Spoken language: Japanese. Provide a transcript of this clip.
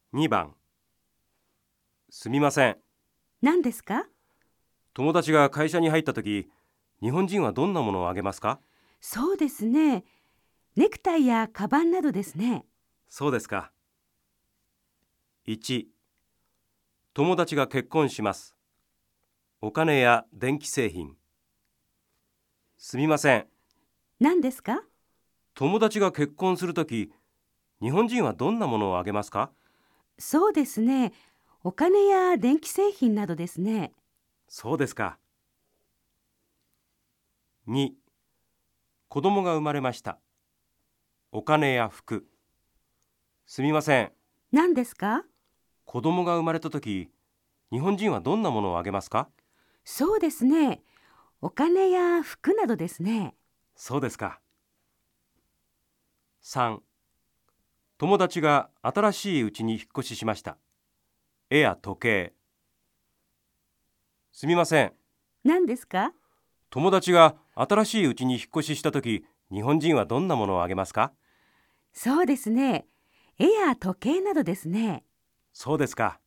2番。すみません。 何ですか？ 友達が会社に入った時、日本人はどんなものをあげますか？ そうですね。ネクタイやカバンなどですね。 そうですか。1、友達が結婚します。お金や電気製品。すみません。 何ですか？ 友達が結婚するとき、日本人はどんなものをあげますか？ そうですね。お金や電気製品などですね。 そうですか。2、子供が生まれました。お金や服。すみません。 何ですか？ 子供が生まれたとき、日本人はどんなものをあげますか？ そうですね。お金や服などですね。 そうですか。3、友達が新しい家に引っ越ししました。絵や時計。すみません。 何ですか？ 友達が新しい家に引っ越ししたとき、日本人はどんなものをあげますか？ そうですね。絵や時計などですね。 そうですか。